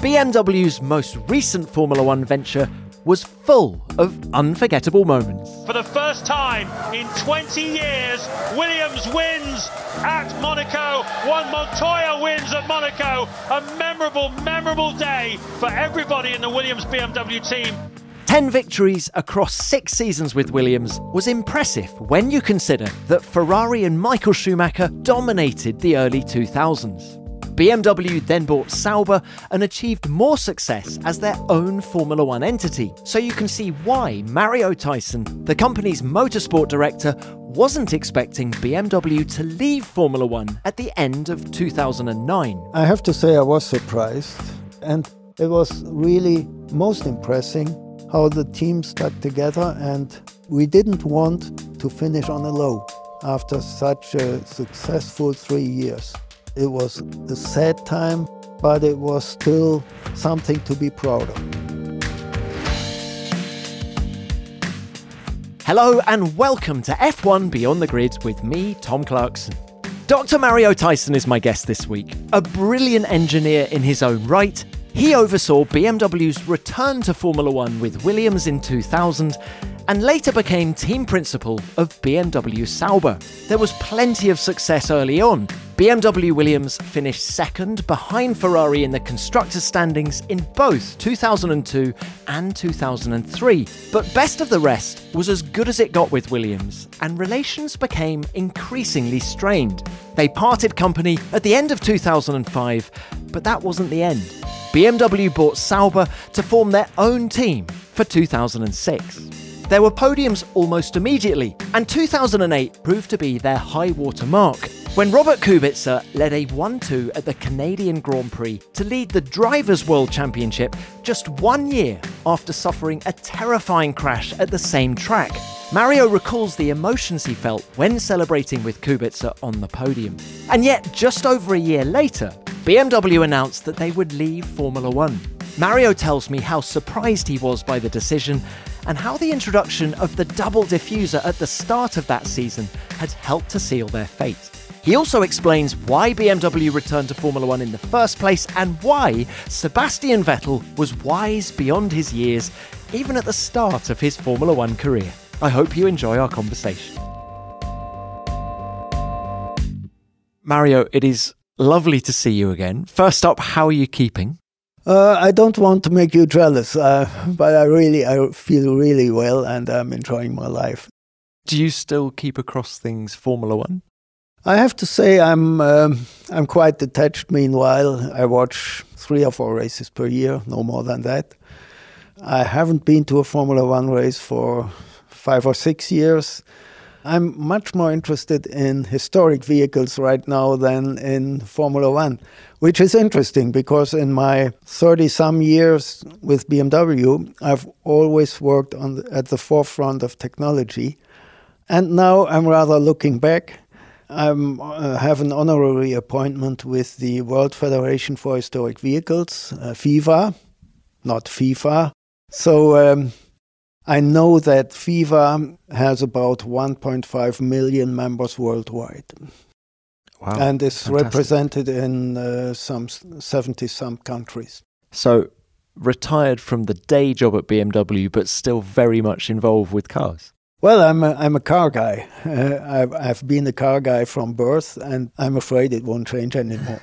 BMW's most recent Formula One venture was full of unforgettable moments. For the first time in 20 years, Williams wins at Monaco, while Montoya wins at Monaco. A memorable day for everybody in the Williams BMW team. 10 victories across 6 seasons with Williams was impressive when you consider that Ferrari and Michael Schumacher dominated the early 2000s. BMW then bought Sauber and achieved more success as their own Formula One entity. So you can see why Mario Tyson, the company's motorsport director, wasn't expecting BMW to leave Formula One at the end of 2009. I have to say I was surprised, and it was really most impressive how the team stuck together, and we didn't want to finish on a low after such a successful 3 years. It was a sad time, but it was still something to be proud of. Hello and welcome to F1 Beyond the Grid with me, Tom Clarkson. Dr. Mario Tyson is my guest this week. A brilliant engineer in his own right, he oversaw BMW's return to Formula One with Williams in 2000 and later became team principal of BMW Sauber. There was plenty of success early on. BMW Williams finished second behind Ferrari in the constructors' standings in both 2002 and 2003. But best of the rest was as good as it got with Williams, and relations became increasingly strained. They parted company at the end of 2005, but that wasn't the end. BMW bought Sauber to form their own team for 2006. There were podiums almost immediately, and 2008 proved to be their high water mark, when Robert Kubica led a 1-2 at the Canadian Grand Prix to lead the Drivers' World Championship just 1 year after suffering a terrifying crash at the same track. Mario recalls the emotions he felt when celebrating with Kubica on the podium. And yet, just over a year later, BMW announced that they would leave Formula One. Mario tells me how surprised he was by the decision and how the introduction of the double diffuser at the start of that season had helped to seal their fate. He also explains why BMW returned to Formula One in the first place and why Sebastian Vettel was wise beyond his years, even at the start of his Formula One career. I hope you enjoy our conversation. Mario, it is lovely to see you again. First up, how are you keeping? I don't want to make you jealous, but I feel really well and I'm enjoying my life. Do you still keep across things Formula One? I have to say I'm quite detached. Meanwhile, I watch 3 or 4 races per year, no more than that. I haven't been to a Formula One race for 5 or 6 years. I'm much more interested in historic vehicles right now than in Formula One, which is interesting because in my 30-some years with BMW, I've always worked at the forefront of technology. And now I'm rather looking back. I have an honorary appointment with the World Federation for Historic Vehicles, FIVA, not FIFA. So I know that FIVA has about 1.5 million members worldwide. Wow, and is fantastic. Represented in some 70-some countries. So retired from the day job at BMW, but still very much involved with cars. Well, I'm a car guy. I've been a car guy from birth, and I'm afraid it won't change anymore.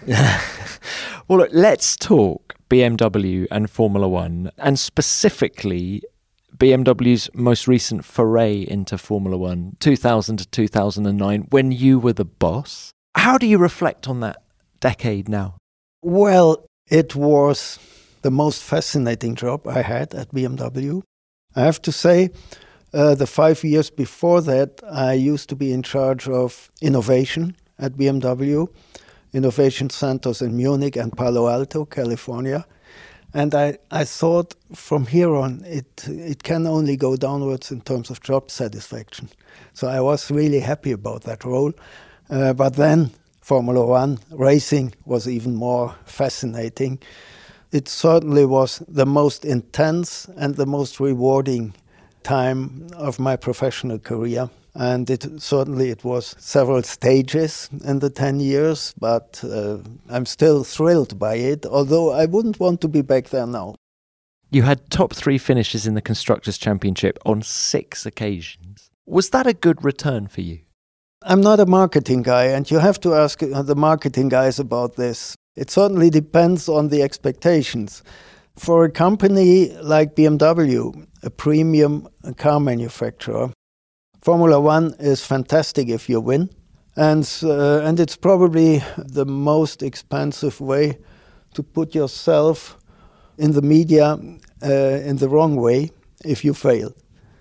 Well, look, let's talk BMW and Formula One, and specifically BMW's most recent foray into Formula One, 2000 to 2009, when you were the boss. How do you reflect on that decade now? Well, it was the most fascinating job I had at BMW. I have to say, the 5 years before that, I used to be in charge of innovation at BMW, innovation centers in Munich and Palo Alto, California. And I thought from here on, it can only go downwards in terms of job satisfaction. So I was really happy about that role. But then Formula One racing was even more fascinating. It certainly was the most intense and the most rewarding time of my professional career. And it was several stages in the 10 years, but I'm still thrilled by it, although I wouldn't want to be back there now. You had top 3 finishes in the Constructors' Championship on 6 occasions. Was that a good return for you? I'm not a marketing guy, and you have to ask the marketing guys about this. It certainly depends on the expectations. For a company like BMW, a premium car manufacturer, Formula One is fantastic if you win, and it's probably the most expensive way to put yourself in the media in the wrong way if you fail.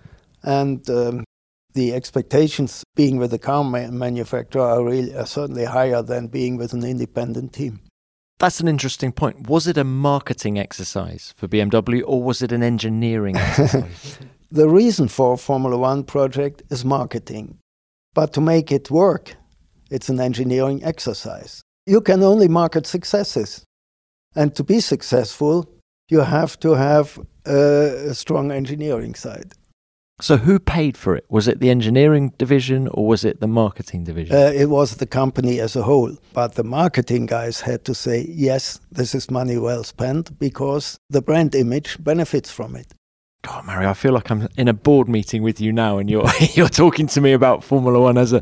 And the expectations being with a car manufacturer are certainly higher than being with an independent team. That's an interesting point. Was it a marketing exercise for BMW or was it an engineering exercise? The reason for a Formula One project is marketing. But to make it work, it's an engineering exercise. You can only market successes. And to be successful, you have to have a strong engineering side. So who paid for it? Was it the engineering division or was it the marketing division? It was the company as a whole. But the marketing guys had to say, yes, this is money well spent because the brand image benefits from it. God, Mario, I feel like I'm in a board meeting with you now and you're talking to me about Formula One as a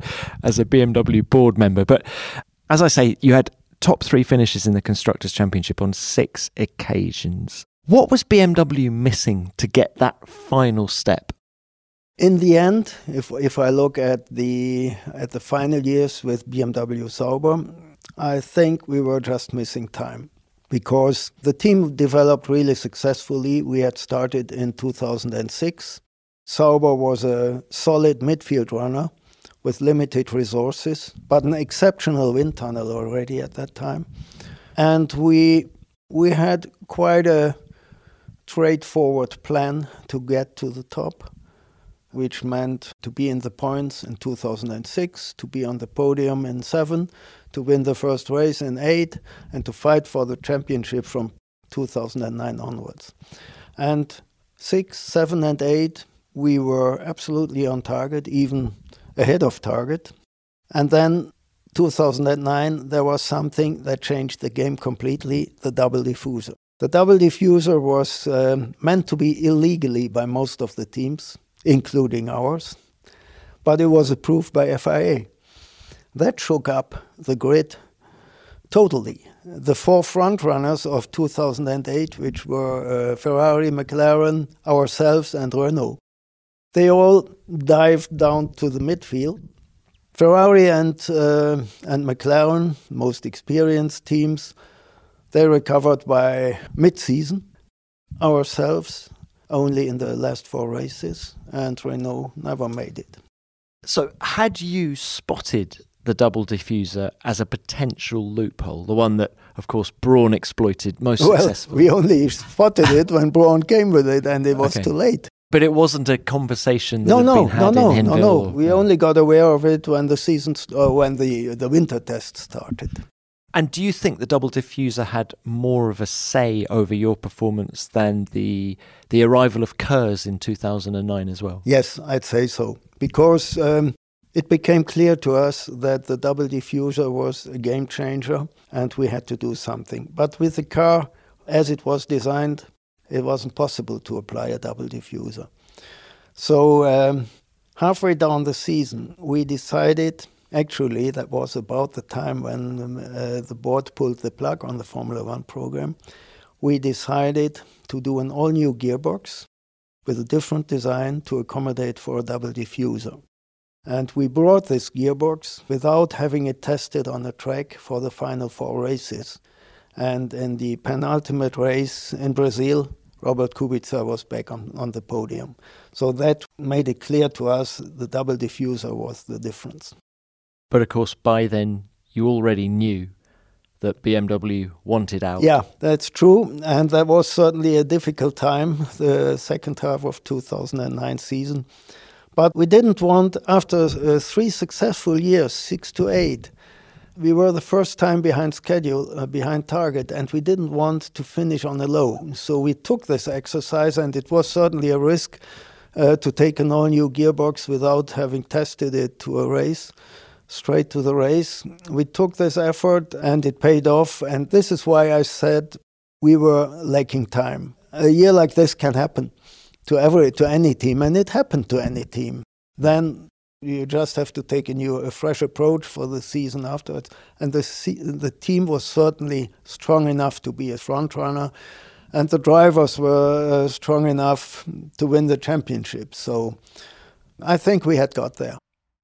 BMW board member. But as I say, you had top 3 finishes in the Constructors' Championship on 6 occasions. What was BMW missing to get that final step? In the end, if I look at the final years with BMW Sauber, I think we were just missing time. Because the team developed really successfully. We had started in 2006. Sauber was a solid midfield runner with limited resources, but an exceptional wind tunnel already at that time. And we had quite a straightforward plan to get to the top, which meant to be in the points in 2006, to be on the podium in 7, to win the first race in 8, and to fight for the championship from 2009 onwards. And 6, 7, and 8, we were absolutely on target, even ahead of target. And then 2009, there was something that changed the game completely, the double diffuser. The double diffuser was meant to be illegally by most of the teams, including ours, but it was approved by FIA. That shook up the grid totally. The 4 front runners of 2008, which were Ferrari, McLaren, ourselves, and Renault, they all dived down to the midfield. Ferrari and McLaren, most experienced teams, they recovered by mid-season. Ourselves, only in the last 4 races, and Renault never made it. So had you spotted the double diffuser as a potential loophole, the one that, of course, Brawn exploited most successfully? We only spotted it when Brawn came with it, and it was too late. But it wasn't a conversation that had been had in Hinwil? No. We only got aware of it when the winter test started. And do you think the double diffuser had more of a say over your performance than the arrival of KERS in 2009 as well? Yes, I'd say so. Because it became clear to us that the double diffuser was a game changer and we had to do something. But with the car, as it was designed, it wasn't possible to apply a double diffuser. So halfway down the season, we decided. Actually, that was about the time when the board pulled the plug on the Formula One program. We decided to do an all-new gearbox with a different design to accommodate for a double diffuser. And we brought this gearbox without having it tested on a track for the final 4 races. And in the penultimate race in Brazil, Robert Kubica was back on the podium. So that made it clear to us the double diffuser was the difference. But of course, by then, you already knew that BMW wanted out. Yeah, that's true. And that was certainly a difficult time, the second half of 2009 season. But we didn't want, after 3 successful years, 6 to 8, we were the first time behind schedule, behind target, and we didn't want to finish on a low. So we took this exercise, and it was certainly a risk to take an all-new gearbox without having tested it to a race, straight to the race. We took this effort and it paid off, and this is why I said we were lacking time. A year like this can happen to any team, and it happened to any team. Then you just have to take a fresh approach for the season afterwards. And the team was certainly strong enough to be a front runner, and the drivers were strong enough to win the championship. So I think we had got there.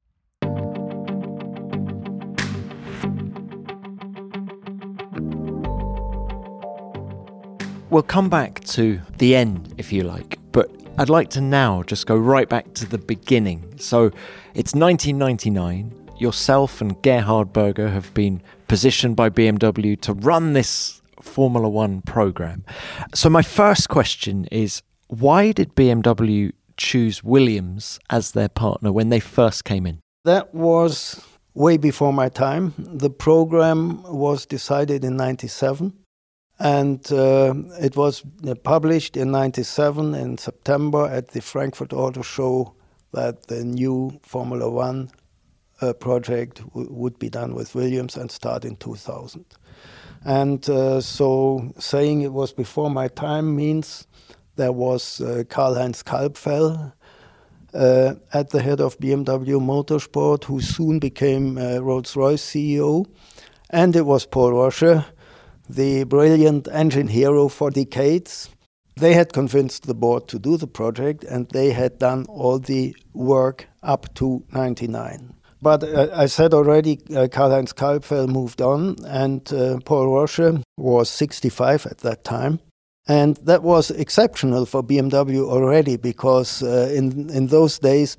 We'll come back to the end, if you like, but I'd like to now just go right back to the beginning. So it's 1999. Yourself and Gerhard Berger have been positioned by BMW to run this Formula One program. So my first question is, why did BMW choose Williams as their partner when they first came in? That was way before my time. The program was decided in 97. And it was published in 97 in September at the Frankfurt Auto Show that the new Formula One project would be done with Williams and start in 2000. And so saying it was before my time means there was Karl-Heinz Kalbfell at the head of BMW Motorsport, who soon became Rolls-Royce CEO. And it was Paul Rosche, the brilliant engine hero for decades. They had convinced the board to do the project, and they had done all the work up to 99. But I said already, Karl-Heinz Kalbfell moved on, and Paul Rosche was 65 at that time. And that was exceptional for BMW already, because in those days,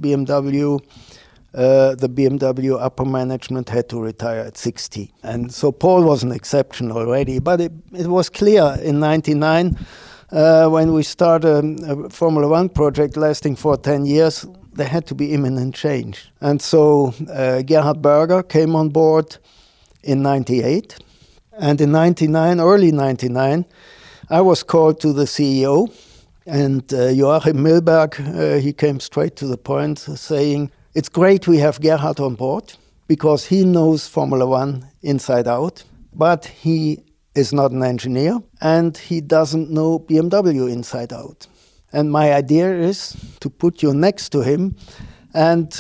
the BMW upper management had to retire at 60. And so Paul was an exception already. But it was clear in 99, when we started a Formula One project lasting for 10 years, there had to be imminent change. And so Gerhard Berger came on board in 98. And in 99, early 99, I was called to the CEO. And Joachim Milberg, he came straight to the point, saying, "It's great we have Gerhard on board because he knows Formula One inside out, but he is not an engineer and he doesn't know BMW inside out. And my idea is to put you next to him and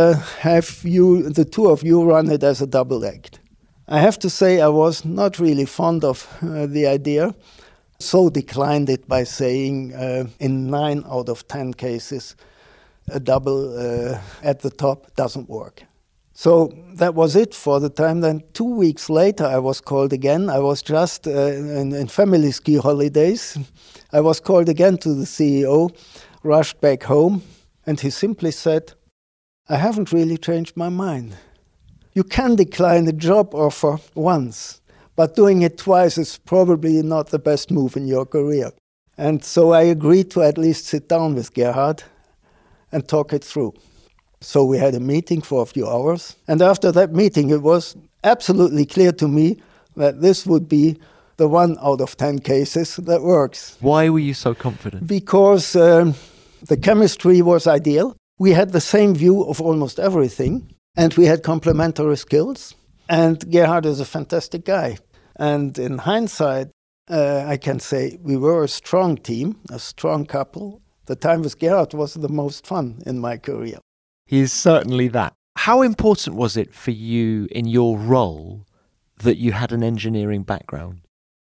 have the two of you run it as a double act." I have to say I was not really fond of the idea, so declined it by saying in 9 out of 10 cases, a double at the top doesn't work. So that was it for the time. Then 2 weeks later, I was called again. I was just in family ski holidays. I was called again to the CEO, rushed back home, and he simply said, "I haven't really changed my mind. You can decline a job offer once, but doing it twice is probably not the best move in your career." And so I agreed to at least sit down with Gerhard and talk it through. So we had a meeting for a few hours. And after that meeting, it was absolutely clear to me that this would be the 1 out of 10 cases that works. Why were you so confident? Because the chemistry was ideal. We had the same view of almost everything, and we had complementary skills. And Gerhard is a fantastic guy. And in hindsight, I can say we were a strong team, a strong couple. The time with Gerhard was the most fun in my career. He is certainly that. How important was it for you in your role that you had an engineering background?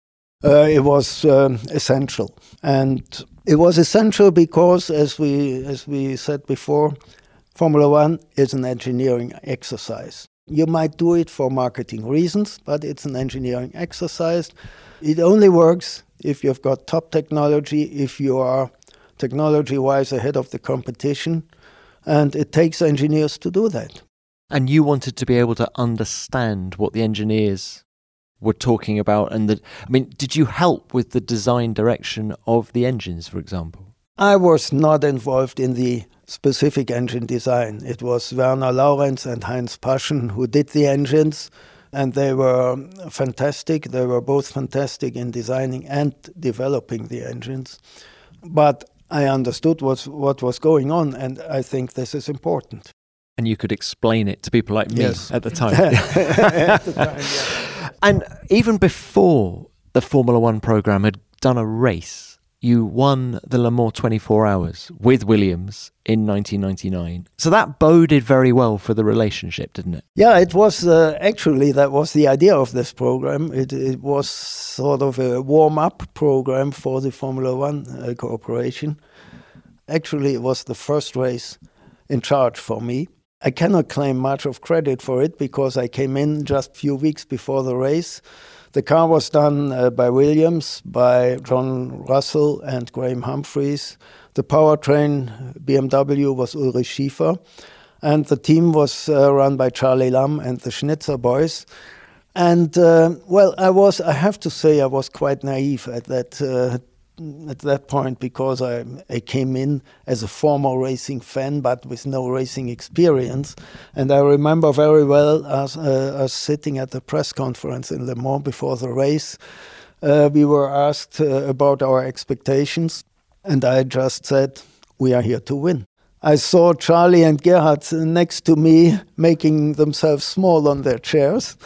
It was essential. And it was essential because, as we said before, Formula One is an engineering exercise. You might do it for marketing reasons, but it's an engineering exercise. It only works if you've got top technology, if you are technology-wise ahead of the competition, and it takes engineers to do that. And you wanted to be able to understand what the engineers were talking about, and did you help with the design direction of the engines, for example? I was not involved in the specific engine design. It was Werner Laurenz and Heinz Paschen who did the engines, and they were fantastic. They were both fantastic in designing and developing the engines. But I understood what was going on, and I think this is important. And you could explain it to people like me at the time. At the time, yeah. And even before the Formula One program had done a race, you won the Le Mans 24 Hours with Williams in 1999. So that boded very well for the relationship, didn't it? Yeah, it was actually, that was the idea of this program. It was sort of a warm-up program for the Formula One corporation. Actually, it was the first race in charge for me. I cannot claim much of credit for it because I came in just a few weeks before the race. The car was done by Williams, by John Russell and Graham Humphreys. The powertrain, BMW, was Ulrich Schiefer. And the team was run by Charlie Lamb and the Schnitzer boys. And, I have to say I was quite naive at that point because I came in as a former racing fan but with no racing experience. And I remember very well us sitting at the press conference in Le Mans before the race. We were asked about our expectations, and I just said, we are here to win. I saw Charlie and Gerhard next to me making themselves small on their chairs,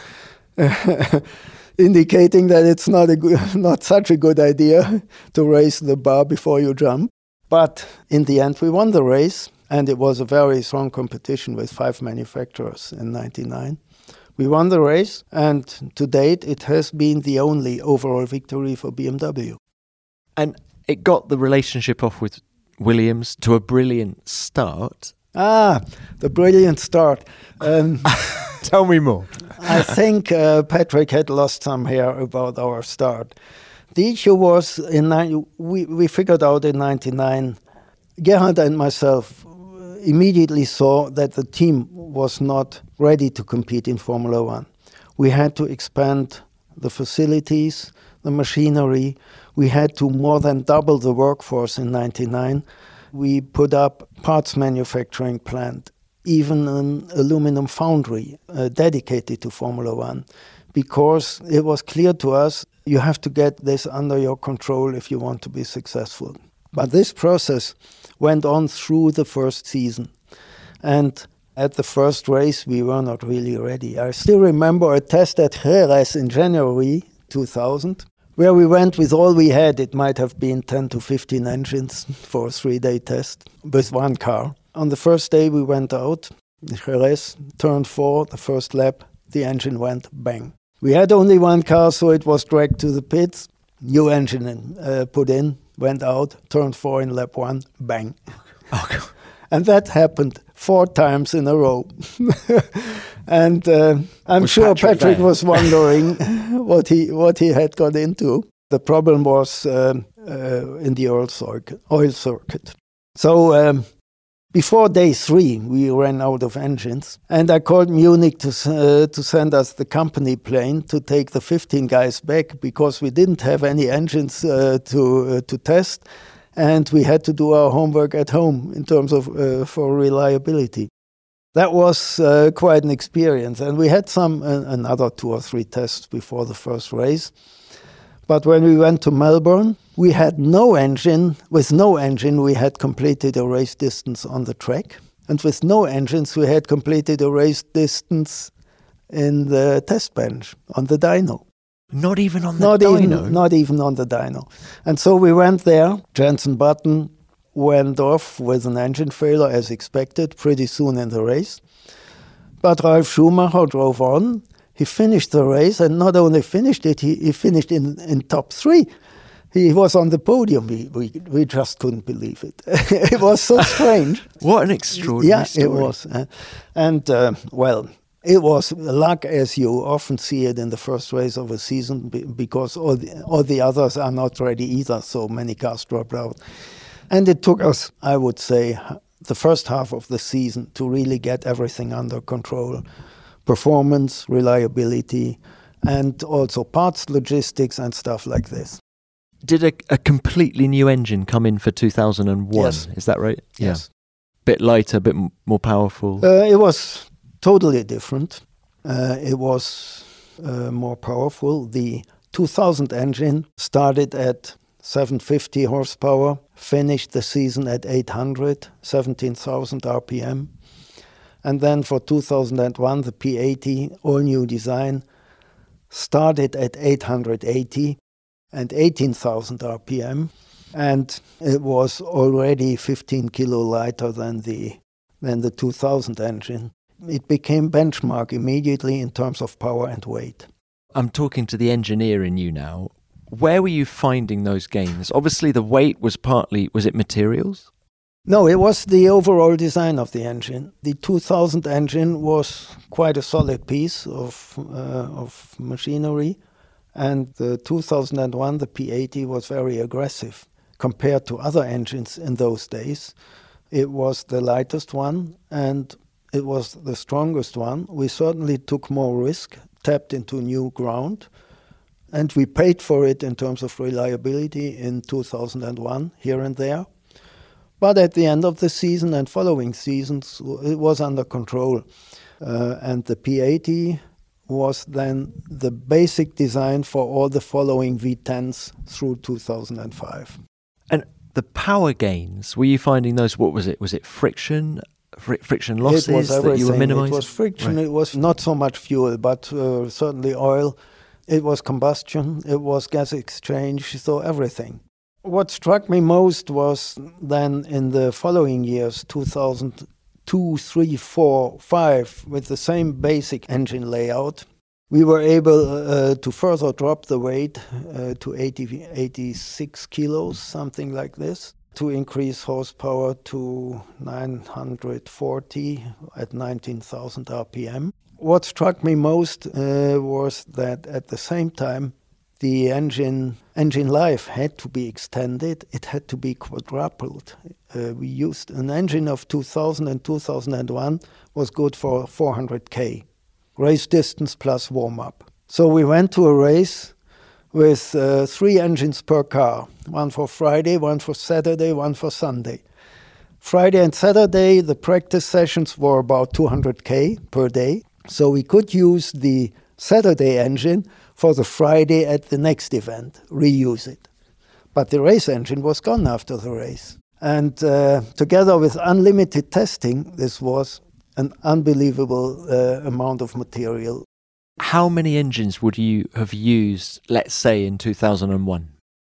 indicating that it's not such a good idea to raise the bar before you jump. But in the end, we won the race, and it was a very strong competition with 5 manufacturers in 1999. We won the race, and to date, it has been the only overall victory for BMW. And it got the relationship off with Williams to a brilliant start. The brilliant start. Tell me more. I think Patrick had lost some hair about our start. The issue was, we figured out in 1999, Gerhard and myself immediately saw that the team was not ready to compete in Formula One. We had to expand the facilities, the machinery. We had to more than double the workforce in 1999. We put up parts manufacturing plant, even an aluminum foundry dedicated to Formula One, because it was clear to us you have to get this under your control if you want to be successful. But this process went on through the first season. And at the first race, we were not really ready. I still remember a test at Jerez in January 2000, where we went with all we had. It might have been 10 to 15 engines for a 3-day test with one car. On the first day we went out, Jerez, turn 4, the first lap, the engine went bang. We had only one car, so it was dragged to the pits. New engine put in, went out, turn 4 in lap 1, bang. Oh, and that happened 4 times in a row. And I'm sure Patrick was wondering what he had got into. The problem was in the oil circuit. So before day 3, we ran out of engines, and I called Munich to send us the company plane to take the 15 guys back because we didn't have any engines to test, and we had to do our homework at home in terms of for reliability. That was quite an experience, and we had another 2 or 3 tests before the first race. But when we went to Melbourne, we had no engine. With no engine, we had completed a race distance on the track. And with no engines, we had completed a race distance in the test bench on the dyno. Not even on the dyno? Not even on the dyno. And so we went there. Jenson Button went off with an engine failure as expected pretty soon in the race. But Ralf Schumacher drove on. He finished the race, and not only finished it, he finished in top 3. He was on the podium. We just couldn't believe it. It was so strange. What an extraordinary story. It was. It was luck as you often see it in the first race of a season because all the others are not ready either, so many cars dropped out. And it took us, I would say, the first half of the season to really get everything under control. Performance, reliability, and also parts logistics and stuff like this. Did a completely new engine come in for 2001? Yes. Is that right? Yes. Yeah. Bit lighter, bit more powerful? It was totally different. It was more powerful. The 2000 engine started at 750 horsepower, finished the season at 800, 17,000 RPM. And then for 2001, the P80, all-new design, started at 880 and 18,000 RPM. And it was already 15 kilo lighter than the 2000 engine. It became benchmark immediately in terms of power and weight. I'm talking to the engineer in you now. Where were you finding those gains? Obviously, the weight was was it materials? No, it was the overall design of the engine. The 2000 engine was quite a solid piece of machinery, and the 2001, the P80, was very aggressive compared to other engines in those days. It was the lightest one, and it was the strongest one. We certainly took more risk, tapped into new ground, and we paid for it in terms of reliability in 2001, here and there. But at the end of the season and following seasons, it was under control. And the P80 was then the basic design for all the following V10s through 2005. And the power gains, were you finding those, what was it? Was it friction losses it was that you were minimizing? It was friction, Right. It was not so much fuel, but certainly oil. It was combustion, it was gas exchange, so everything. What struck me most was then in the following years, 2002, 3, 4, 5, with the same basic engine layout, we were able to further drop the weight to 86 kilos, something like this, to increase horsepower to 940 at 19,000 RPM. What struck me most was that at the same time, the engine life had to be extended. It had to be quadrupled. We used an engine of 2000 and 2001 was good for 400K, race distance plus warm-up. So we went to a race with 3 engines per car, one for Friday, one for Saturday, one for Sunday. Friday and Saturday, the practice sessions were about 200K per day. So we could use the Saturday engine for the Friday at the next event, reuse it. But the race engine was gone after the race. And together with unlimited testing, this was an unbelievable amount of material. How many engines would you have used, let's say, in 2001?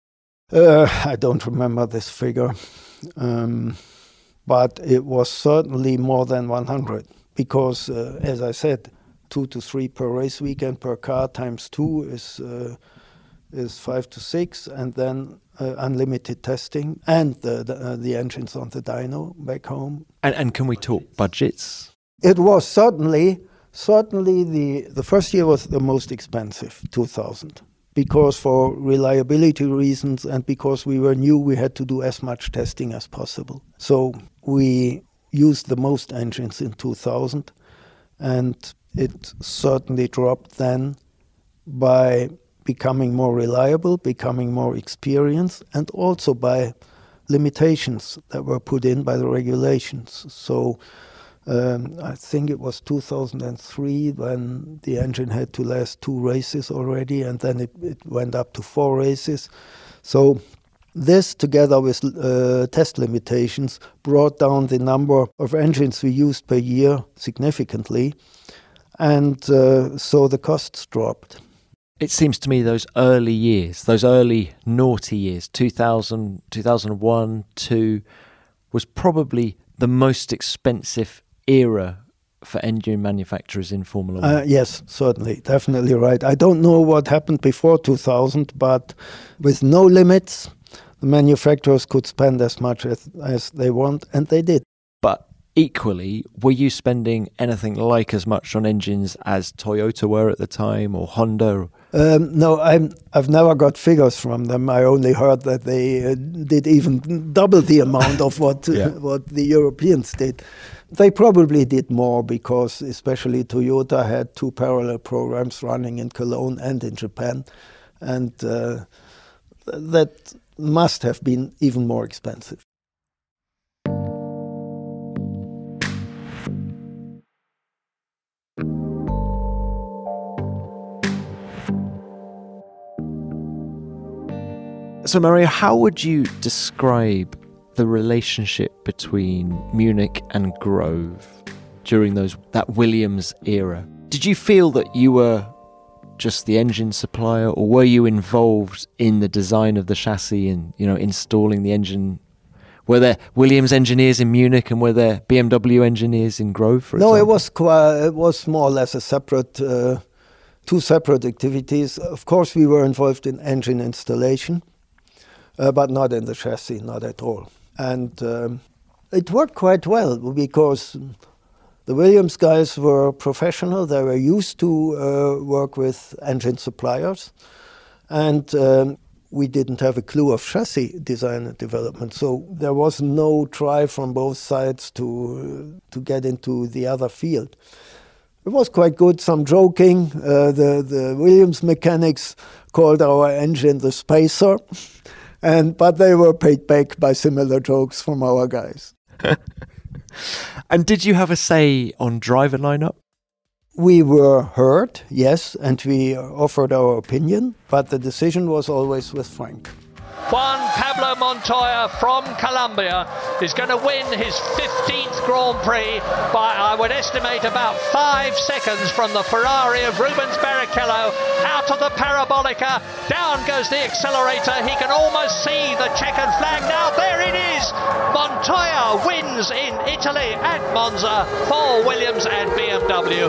I don't remember this figure, but it was certainly more than 100 because, as I said, 2 to 3 per race weekend per car times 2 is 5 to 6, and then unlimited testing and the engines on the dyno back home. And can we talk budgets? It was certainly the first year was the most expensive, 2000, because for reliability reasons and because we were new, we had to do as much testing as possible. So we used the most engines in 2000, and it certainly dropped then by becoming more reliable, becoming more experienced, and also by limitations that were put in by the regulations. So I think it was 2003 when the engine had to last 2 races already, and then it went up to 4 races. So this, together with test limitations, brought down the number of engines we used per year significantly. And so the costs dropped. It seems to me those early years, those early naughty years, 2000, 2001, 2, was probably the most expensive era for engine manufacturers in Formula One. Yes, certainly, definitely right. I don't know what happened before 2000, but with no limits, the manufacturers could spend as much as they want, and they did. But equally, were you spending anything like as much on engines as Toyota were at the time, or Honda? No, I've never got figures from them. I only heard that they did even double the amount of what the Europeans did. They probably did more because especially Toyota had 2 parallel programs running in Cologne and in Japan. And that must have been even more expensive. So Mario, how would you describe the relationship between Munich and Grove during that Williams era? Did you feel that you were just the engine supplier, or were you involved in the design of the chassis and, installing the engine? Were there Williams engineers in Munich and were there BMW engineers in Grove, for example? No, it was more or less a separate, two separate activities. Of course, we were involved in engine installation, but not in the chassis, not at all. And it worked quite well because the Williams guys were professional. They were used to work with engine suppliers. And we didn't have a clue of chassis design and development. So there was no try from both sides to get into the other field. It was quite good, some joking. The Williams mechanics called our engine the Spacer. But they were paid back by similar jokes from our guys. And did you have a say on driver lineup? We were heard, yes, and we offered our opinion, but the decision was always with Frank. Juan Pablo Montoya from Colombia is going to win his 15th Grand Prix by, I would estimate, about 5 seconds from the Ferrari of Rubens Barrichello. Out of the Parabolica, down goes the accelerator. He can almost see the checkered flag now. There it is. Montoya wins in Italy at Monza for Williams and BMW.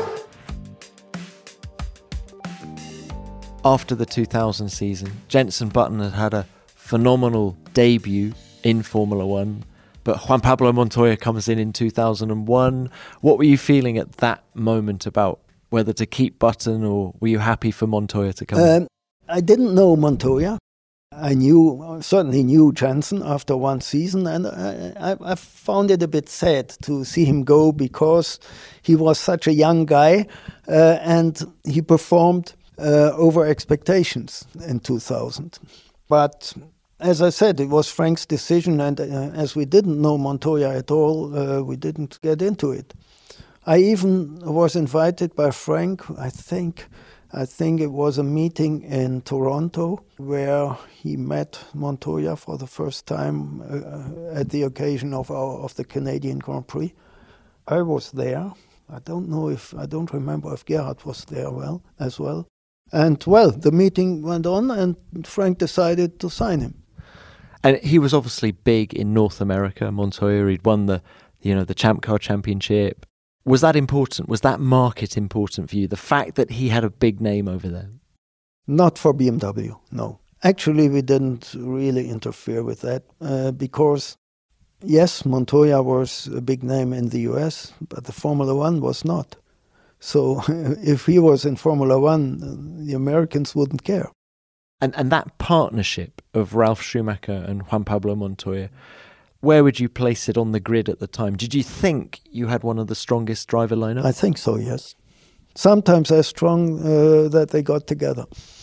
After the 2000 season, Jenson Button had a phenomenal debut in Formula One, but Juan Pablo Montoya comes in 2001. What were you feeling at that moment about whether to keep Button, or were you happy for Montoya to come in? I didn't know Montoya. I certainly knew Jenson after one season, and I found it a bit sad to see him go because he was such a young guy and he performed over expectations in 2000. But as I said, it was Frank's decision, and as we didn't know Montoya at all, we didn't get into it. I even was invited by Frank, I think it was a meeting in Toronto where he met Montoya for the first time at the occasion of the Canadian Grand Prix. I was there. I don't remember if Gerhard was there as well. And the meeting went on and Frank decided to sign him. And he was obviously big in North America, Montoya. He'd won the Champ Car Championship. Was that important? Was that market important for you? The fact that he had a big name over there? Not for BMW, no. Actually, we didn't really interfere with that because, yes, Montoya was a big name in the US, but the Formula One was not. So if he was in Formula One, the Americans wouldn't care. And that partnership of Ralf Schumacher and Juan Pablo Montoya, where would you place it on the grid at the time? Did you think you had one of the strongest driver lineups? I think so, yes. Sometimes as strong that they got together.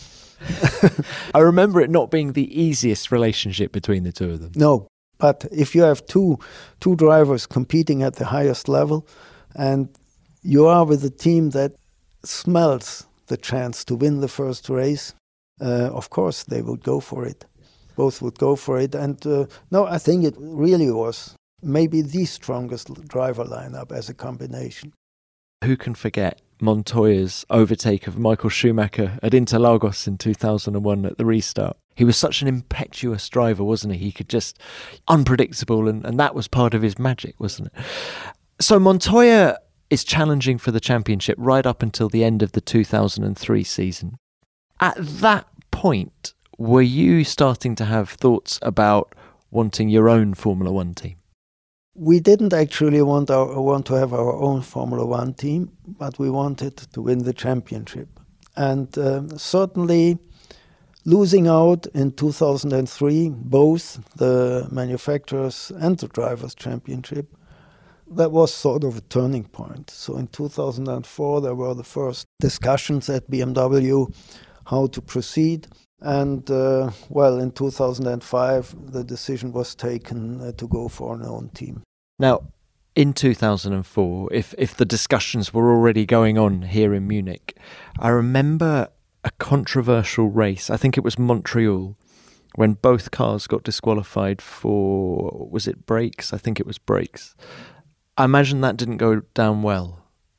I remember it not being the easiest relationship between the two of them. No, but if you have two drivers competing at the highest level and you are with a team that smells the chance to win the first race, of course they would go for it. Both would go for it. And I think it really was maybe the strongest driver lineup as a combination. Who can forget Montoya's overtake of Michael Schumacher at Interlagos in 2001 at the restart? He was such an impetuous driver, wasn't he? He could just, unpredictable, and that was part of his magic, wasn't it? So Montoya is challenging for the championship right up until the end of the 2003 season. At that point, were you starting to have thoughts about wanting your own Formula One team? We didn't actually want to have our own Formula One team, but we wanted to win the championship. And certainly losing out in 2003, both the manufacturers and the drivers' championship, that was sort of a turning point. So in 2004, there were the first discussions at BMW how to proceed. And, in 2005, the decision was taken to go for an own team. Now, in 2004, if the discussions were already going on here in Munich, I remember a controversial race, I think it was Montreal, when both cars got disqualified for, was it brakes? I think it was brakes. I imagine that didn't go down well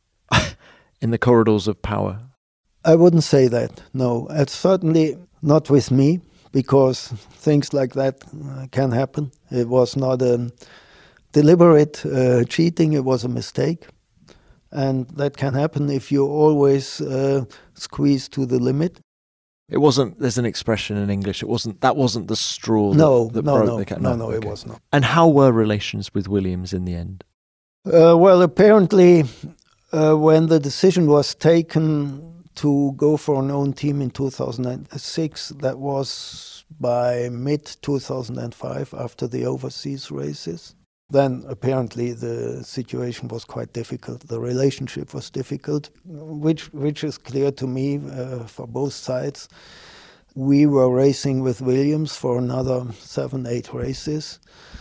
in the corridors of power. I wouldn't say that, no. It's certainly not with me, because things like that can happen. It was not a deliberate cheating, it was a mistake. And that can happen if you always squeeze to the limit. It wasn't, there's an expression in English, that wasn't the straw that broke the cat. No, it was not. And how were relations with Williams in the end? Well, apparently, when the decision was taken to go for an own team in 2006, that was by mid-2005, after the overseas races. Then apparently the situation was quite difficult. The relationship was difficult, which is clear to me for both sides. We were racing with Williams for another 7-8 races.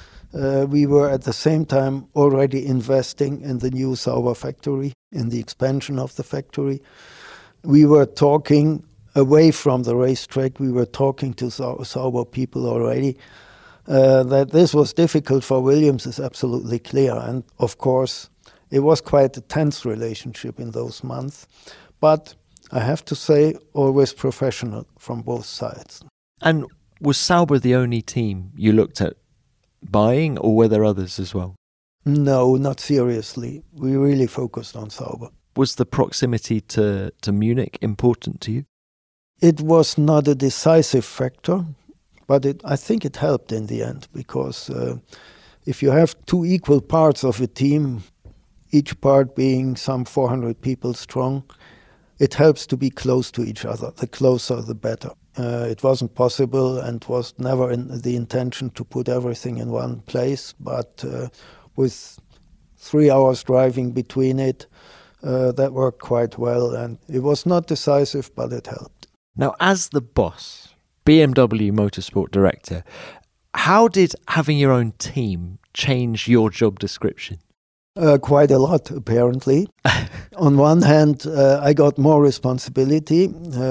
We were at the same time already investing in the new Sauber factory, in the expansion of the factory. We were talking away from the racetrack. We were talking to Sauber people already. That this was difficult for Williams is absolutely clear. And of course, it was quite a tense relationship in those months. But I have to say, always professional from both sides. And was Sauber the only team you looked at buying, or were there others as well? No, not seriously. We really focused on Sauber. Was the proximity to Munich important to you? It was not a decisive factor, but I think it helped in the end, because if you have two equal parts of a team, each part being some 400 people strong, it helps to be close to each other. The closer, the better. It wasn't possible and was never the intention to put everything in one place, but with 3 hours driving between it, that worked quite well, and it was not decisive, but it helped. Now, as the boss, BMW Motorsport Director, how did having your own team change your job description? Quite a lot, apparently. On one hand, I got more responsibility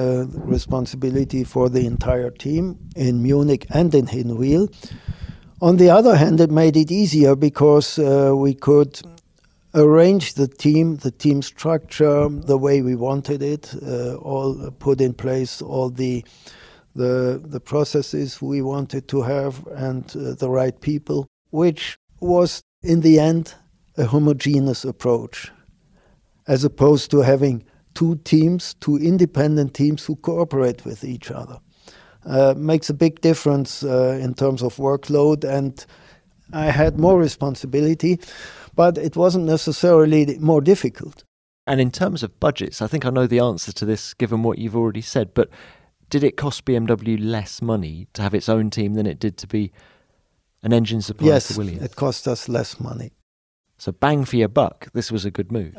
for the entire team in Munich and in Hinwil. On the other hand, it made it easier because we could arrange the team structure the way we wanted it, all put in place all the processes we wanted to have, and the right people, which was in the end a homogeneous approach, as opposed to having two independent teams who cooperate with each other. Makes a big difference in terms of workload, and I had more responsibility, but it wasn't necessarily more difficult. And in terms of budgets, I think I know the answer to this given what you've already said, but did it cost BMW less money to have its own team than it did to be an engine supplier to Williams? Yes, it cost us less money. So bang for your buck, this was a good move.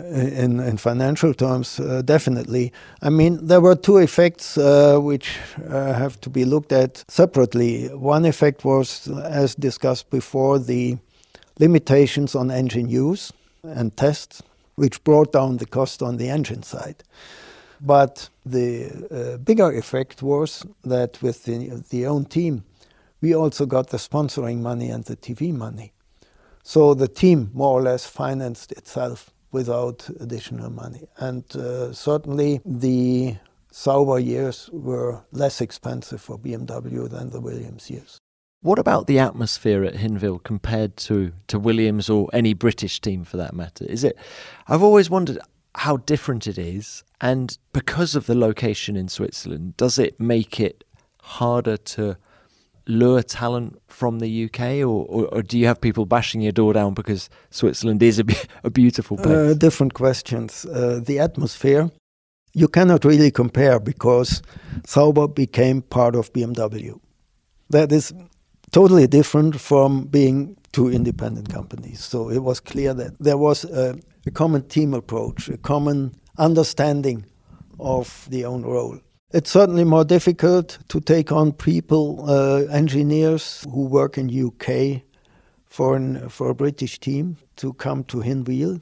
In financial terms, definitely. I mean, there were two effects which have to be looked at separately. One effect was, as discussed before, the limitations on engine use and tests, which brought down the cost on the engine side. But the bigger effect was that with the own team, we also got the sponsoring money and the TV money. So the team more or less financed itself without additional money. And certainly the Sauber years were less expensive for BMW than the Williams years. What about the atmosphere at Hinwil compared to Williams or any British team for that matter? I've always wondered how different it is, and because of the location in Switzerland, does it make it harder to lure talent from the UK, or do you have people bashing your door down because Switzerland is a beautiful place? Different questions. The atmosphere, you cannot really compare because Sauber became part of BMW. That is totally different from being two independent companies. So it was clear that there was a common team approach, a common understanding of the own role. It's certainly more difficult to take on people, engineers who work in UK for a British team to come to Hinwil,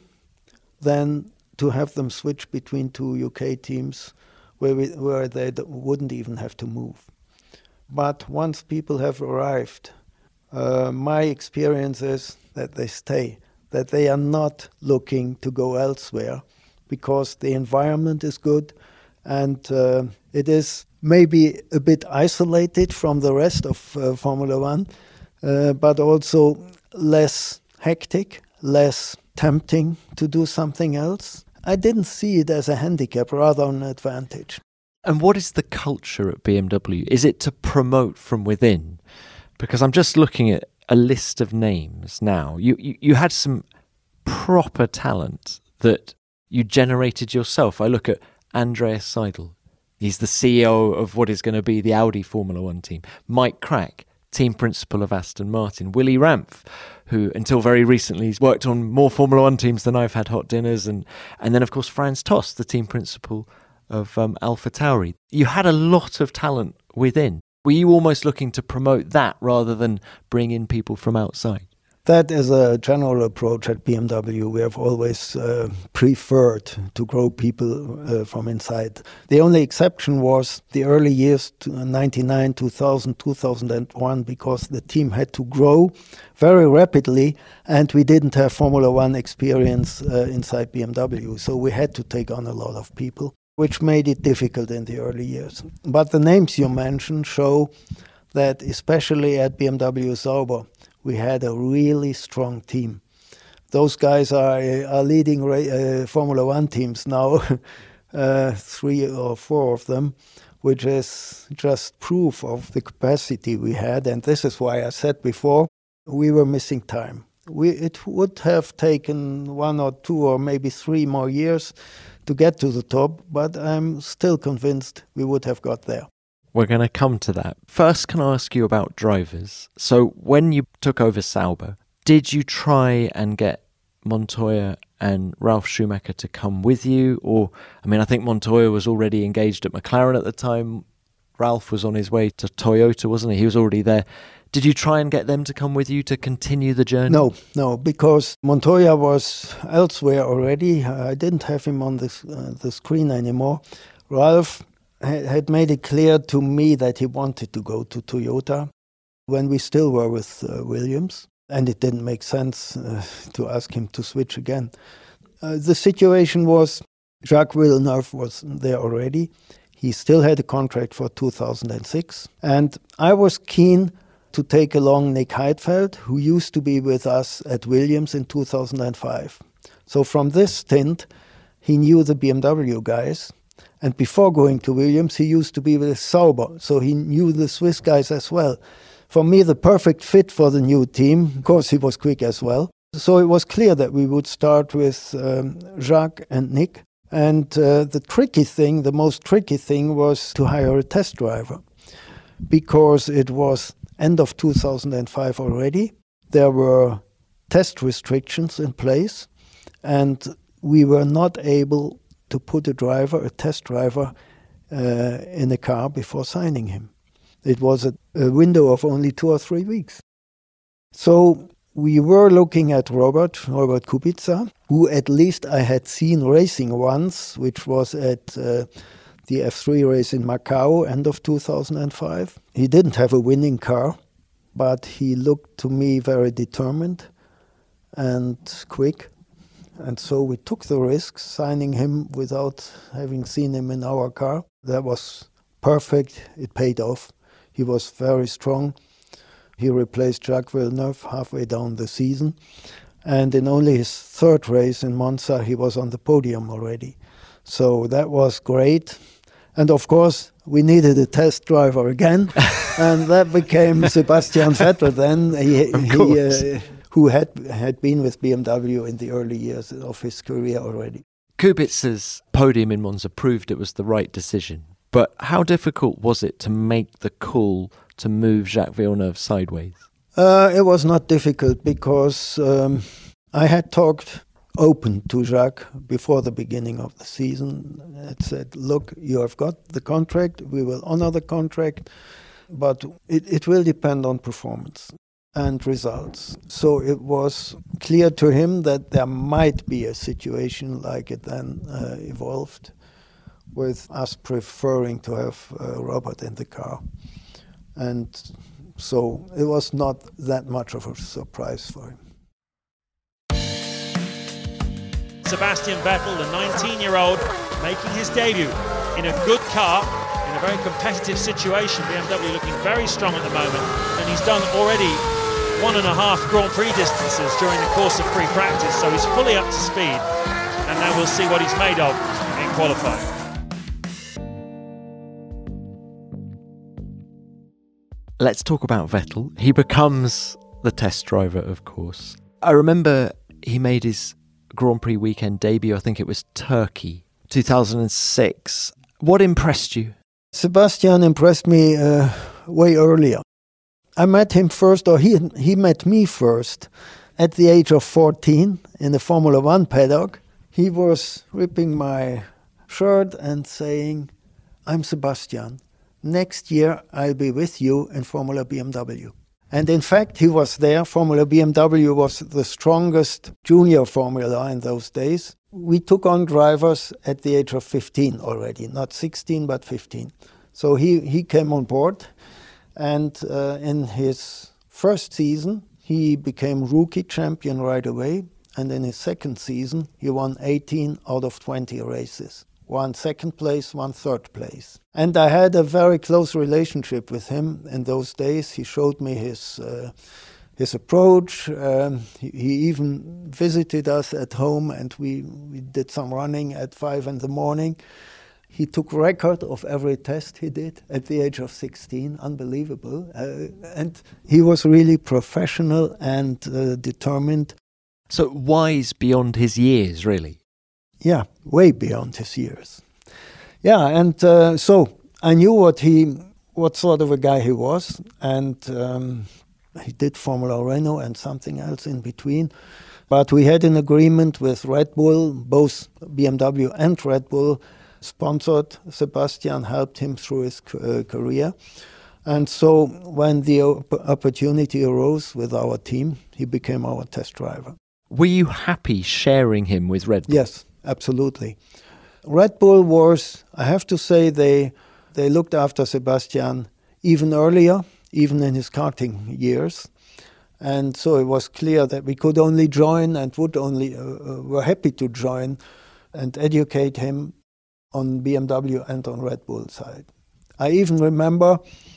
than to have them switch between two UK teams where they wouldn't even have to move. But once people have arrived, my experience is that they stay, that they are not looking to go elsewhere because the environment is good and it is maybe a bit isolated from the rest of Formula One, but also less hectic, less tempting to do something else. I didn't see it as a handicap, rather an advantage. And what is the culture at BMW? Is it to promote from within? Because I'm just looking at a list of names now. You had some proper talent that you generated yourself. I look at Andreas Seidl. He's the CEO of what is going to be the Audi Formula One team. Mike Crack, team principal of Aston Martin. Willy Ramph, who until very recently has worked on more Formula One teams than I've had hot dinners. And then, of course, Franz Tost, the team principal of AlphaTauri. You had a lot of talent within. Were you almost looking to promote that rather than bring in people from outside? That is a general approach at BMW. We have always preferred to grow people from inside. The only exception was the early years, 99, 2000, 2001, because the team had to grow very rapidly and we didn't have Formula One experience inside BMW. So we had to take on a lot of people, which made it difficult in the early years. But the names you mentioned show that, especially at BMW Sauber, we had a really strong team. Those guys are leading Formula One teams now, 3 or 4 of them, which is just proof of the capacity we had. And this is why I said before, we were missing time. It would have taken 1 or 2 or maybe 3 more years to get to the top, but I'm still convinced we would have got there. We're going to come to that. First, can I ask you about drivers? So when you took over Sauber, did you try and get Montoya and Ralf Schumacher to come with you? Or, I mean, I think Montoya was already engaged at McLaren at the time. Ralf was on his way to Toyota, wasn't he? He was already there. Did you try and get them to come with you to continue the journey? No, because Montoya was elsewhere already. I didn't have him on the screen anymore. Ralf had made it clear to me that he wanted to go to Toyota when we still were with Williams, and it didn't make sense to ask him to switch again. The situation was Jacques Villeneuve was there already. He still had a contract for 2006, and I was keen to take along Nick Heidfeld, who used to be with us at Williams in 2005. So from this stint, he knew the BMW guys. And before going to Williams, he used to be with Sauber, so he knew the Swiss guys as well. For me, the perfect fit for the new team. Of course, he was quick as well. So it was clear that we would start with Jacques and Nick. And the most tricky thing was to hire a test driver, because it was end of 2005 already. There were test restrictions in place, and we were not able to put a test driver, in a car before signing him. It was a window of only 2 or 3 weeks. So we were looking at Robert Kubica, who at least I had seen racing once, which was at the F3 race in Macau, end of 2005. He didn't have a winning car, but he looked to me very determined and quick. And so we took the risk, signing him without having seen him in our car. That was perfect. It paid off. He was very strong. He replaced Jacques Villeneuve halfway down the season. And in only his 3rd race in Monza, he was on the podium already. So that was great. And of course, we needed a test driver again. And that became Sebastian Vettel then. Who had been with BMW in the early years of his career already. Kubica's podium in Monza proved it was the right decision. But how difficult was it to make the call to move Jacques Villeneuve sideways? It was not difficult because I had talked open to Jacques before the beginning of the season. I said, look, you have got the contract, we will honor the contract, but it will depend on performance and results. So it was clear to him that there might be a situation like it then evolved, with us preferring to have Robert in the car. And so it was not that much of a surprise for him. Sebastian Vettel, the 19-year-old, making his debut in a good car, in a very competitive situation. BMW looking very strong at the moment, and he's done already 1.5 Grand Prix distances during the course of free practice, so he's fully up to speed, and now we'll see what he's made of in qualifying. Let's talk about Vettel. He becomes the test driver, of course. I remember he made his Grand Prix weekend debut, I think it was Turkey, 2006. What impressed you? Sebastian impressed me way earlier. I met him first, or he met me first, at the age of 14 in the Formula One paddock. He was ripping my shirt and saying, "I'm Sebastian. Next year I'll be with you in Formula BMW." And in fact, he was there. Formula BMW was the strongest junior formula in those days. We took on drivers at the age of 15 already, not 16, but 15. So he came on board, and in his first season, he became rookie champion right away. And in his second season, he won 18 out of 20 races. 1 second place, 1 third place. And I had a very close relationship with him in those days. He showed me his approach. He even visited us at home, and we did some running at 5 in the morning. He took record of every test he did at the age of 16. Unbelievable. And he was really professional and determined. So wise beyond his years, really. Yeah, way beyond his years. Yeah, and so I knew what sort of a guy he was, and he did Formula Renault and something else in between. But we had an agreement with Red Bull, both BMW and Red Bull sponsored Sebastian, helped him through his career. And so when the opportunity arose with our team, he became our test driver. Were you happy sharing him with Red Bull? Yes, absolutely. Red Bull was, I have to say, they looked after Sebastian even earlier, even in his karting years. And so it was clear that we could only join and were happy to join and educate him on BMW and on Red Bull side. I even remember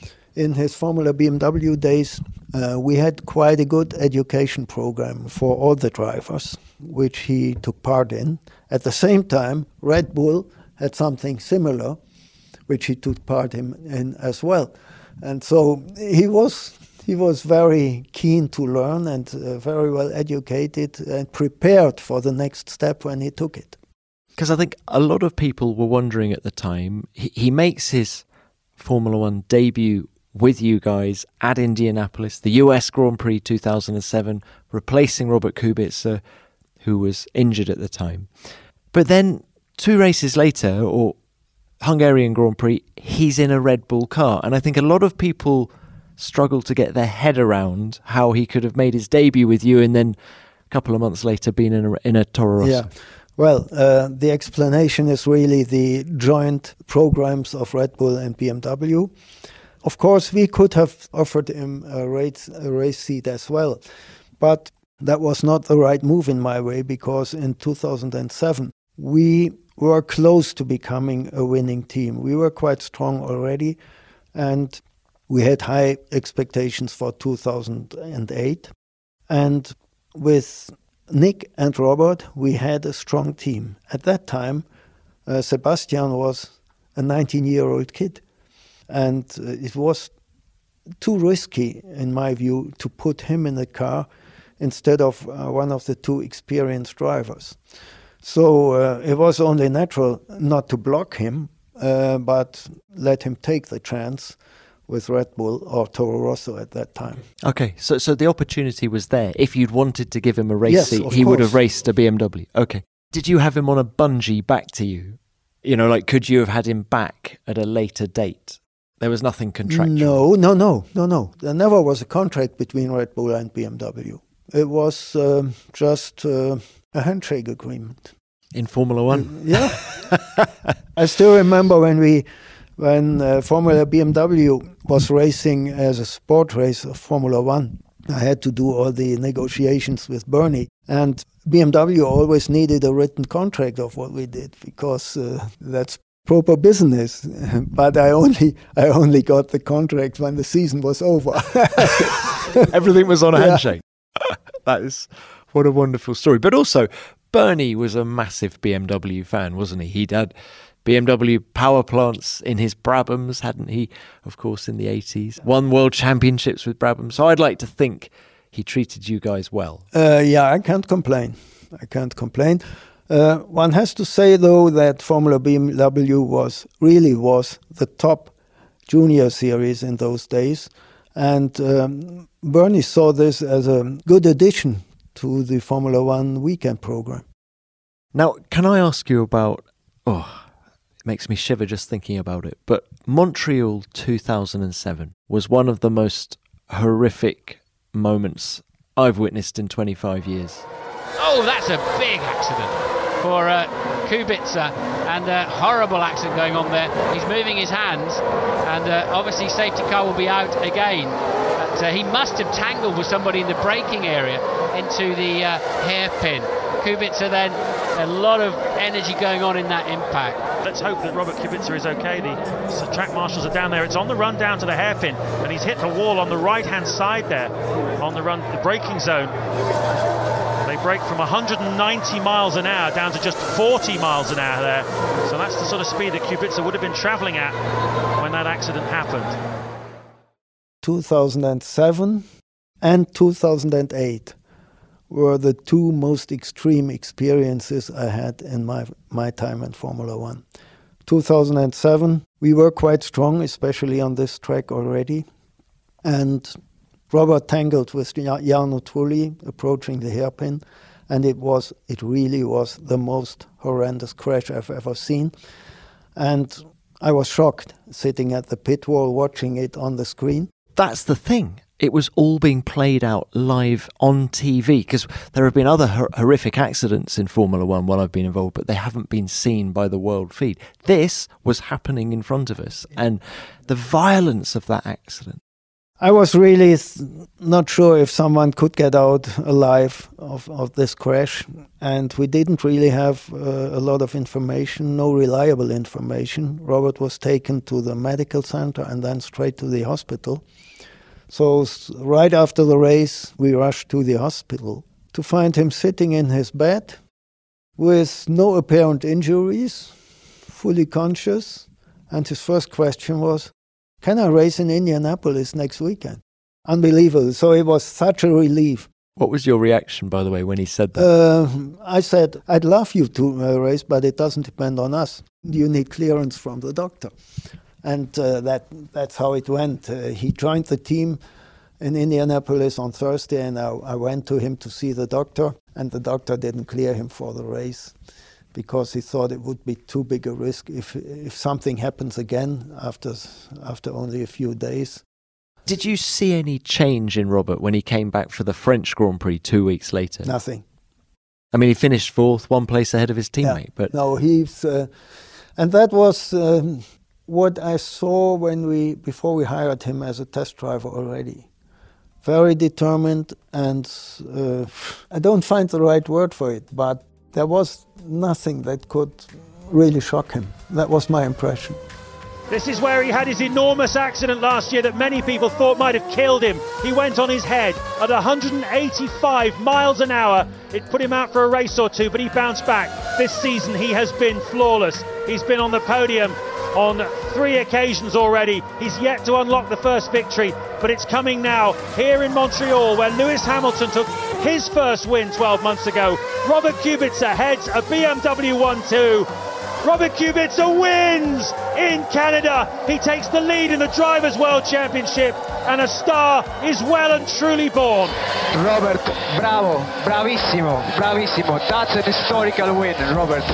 in his Formula BMW days, we had quite a good education program for all the drivers, which he took part in. At the same time, Red Bull had something similar, which he took part in as well. And so he was very keen to learn and very well educated and prepared for the next step when he took it. Because I think a lot of people were wondering at the time, he makes his Formula One debut with you guys at Indianapolis, the US Grand Prix 2007, replacing Robert Kubica, who was injured at the time. But then 2 races later, or Hungarian Grand Prix, he's in a Red Bull car. And I think a lot of people struggle to get their head around how he could have made his debut with you and then a couple of months later been in a Toro Rosso. Yeah. Well, the explanation is really the joint programs of Red Bull and BMW. Of course, we could have offered him a race seat as well, but that was not the right move in my way, because in 2007, we were close to becoming a winning team. We were quite strong already, and we had high expectations for 2008. And with Nick and Robert, we had a strong team. At that time, Sebastian was a 19-year-old kid. And it was too risky, in my view, to put him in the car instead of one of the 2 experienced drivers. So it was only natural not to block him, but let him take the chance with Red Bull or Toro Rosso at that time. Okay, so the opportunity was there. If you'd wanted to give him a race seat, he course. would have raced a BMW. Okay. Did you have him on a bungee back to you? You know, like, could you have had him back at a later date? There was nothing contractual? No. There never was a contract between Red Bull and BMW. It was just a handshake agreement. In Formula One? Yeah. I still remember when we when Formula BMW was racing as a sport race of Formula One, I had to do all the negotiations with Bernie. And BMW always needed a written contract of what we did, because that's proper business. But I only got the contract when the season was over. Everything was on a handshake. That is, what a wonderful story. But also, Bernie was a massive BMW fan, wasn't he? He'd had BMW power plants in his Brabhams, hadn't he? Of course, in the 80s. Won world championships with Brabham. So I'd like to think he treated you guys well. Yeah, I can't complain. One has to say, though, that Formula BMW was the top junior series in those days. And Bernie saw this as a good addition to the Formula One weekend program. Now, can I ask you about... It makes me shiver just thinking about it. But Montreal 2007 was one of the most horrific moments I've witnessed in 25 years. Oh, that's a big accident for Kubica, and a horrible accident going on there. He's moving his hands, and obviously safety car will be out again. But he must have tangled with somebody in the braking area into the hairpin. Kubica then, a lot of energy going on in that impact. Let's hope that Robert Kubica is okay. The track marshals are down there. It's on the run down to the hairpin, and he's hit the wall on the right-hand side there, on the run, the braking zone. They brake from 190 miles an hour down to just 40 miles an hour there. So that's the sort of speed that Kubica would have been travelling at when that accident happened. 2007 and 2008 were the two most extreme experiences I had in my time in Formula One. 2007, we were quite strong, especially on this track already. And Robert tangled with Jarno Trulli approaching the hairpin. And it really was the most horrendous crash I've ever seen. And I was shocked sitting at the pit wall watching it on the screen. That's the thing. It was all being played out live on TV, because there have been other horrific accidents in Formula One while I've been involved, but they haven't been seen by the world feed. This was happening in front of us, and the violence of that accident. I was really not sure if someone could get out alive of this crash, and we didn't really have a lot of information, no reliable information. Robert was taken to the medical center and then straight to the hospital. So right after the race, we rushed to the hospital to find him sitting in his bed with no apparent injuries, fully conscious. And his first question was, can I race in Indianapolis next weekend? Unbelievable. So it was such a relief. What was your reaction, by the way, when he said that? I said, I'd love you to race, but it doesn't depend on us. You need clearance from the doctor. And that's how it went. He joined the team in Indianapolis on Thursday, and I went to him to see the doctor, and the doctor didn't clear him for the race because he thought it would be too big a risk if something happens again after only a few days. Did you see any change in Robert when he came back for the French Grand Prix 2 weeks later? Nothing. I mean, he finished fourth, one place ahead of his teammate. Yeah. But no, and that was what I saw before we hired him as a test driver already. Very determined, and I don't find the right word for it, but there was nothing that could really shock him. That was my impression. This is where he had his enormous accident last year that many people thought might have killed him. He went on his head at 185 miles an hour. It put him out for a race or two, but he bounced back. This season he has been flawless. He's been on the podium on 3 occasions already. He's yet to unlock the first victory, but it's coming now here in Montreal, where Lewis Hamilton took his first win 12 months ago. Robert Kubica heads a BMW 1-2. Robert Kubica wins in Canada. He takes the lead in the Drivers' World Championship, and a star is well and truly born. Robert, bravo, bravissimo, bravissimo. That's an historical win, Robert.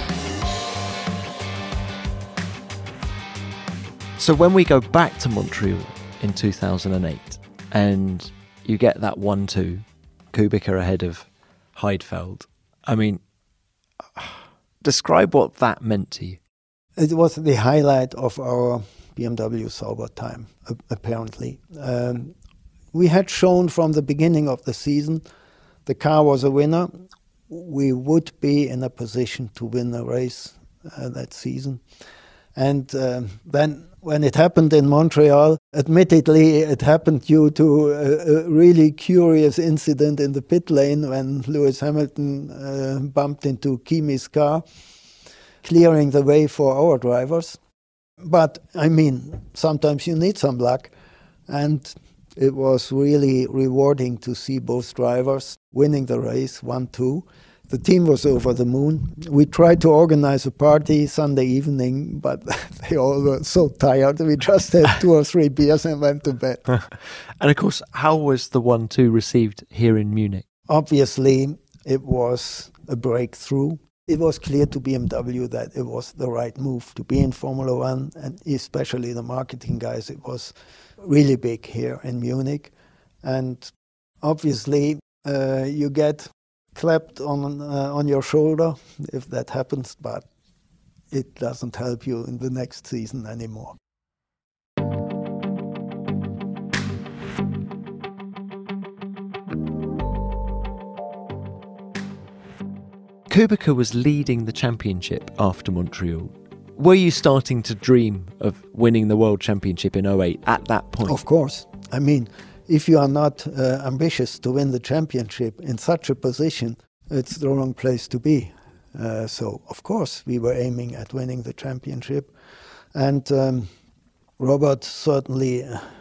So when we go back to Montreal in 2008 and you get that 1-2, Kubica ahead of Heidfeld, I mean, describe what that meant to you. It was the highlight of our BMW Sauber time, apparently. We had shown from the beginning of the season the car was a winner. We would be in a position to win a race that season. And then when it happened in Montreal, admittedly it happened due to a really curious incident in the pit lane when Lewis Hamilton bumped into Kimi's car, clearing the way for our drivers. But, I mean, sometimes you need some luck. And it was really rewarding to see both drivers winning the race, 1-2. The team was over the moon. We tried to organize a party Sunday evening, but they all were so tired. We just had 2 or 3 beers and went to bed. And of course, how was the 1-2 received here in Munich? Obviously, it was a breakthrough. It was clear to BMW that it was the right move to be in Formula One, and especially the marketing guys. It was really big here in Munich. And obviously, you get clapped on your shoulder if that happens, but it doesn't help you in the next season anymore. Kubica was leading the championship after Montreal. Were you starting to dream of winning the World Championship in 2008 at that point? Of course. I mean, if you are not ambitious to win the championship in such a position, it's the wrong place to be. So, of course, we were aiming at winning the championship. And Robert certainly,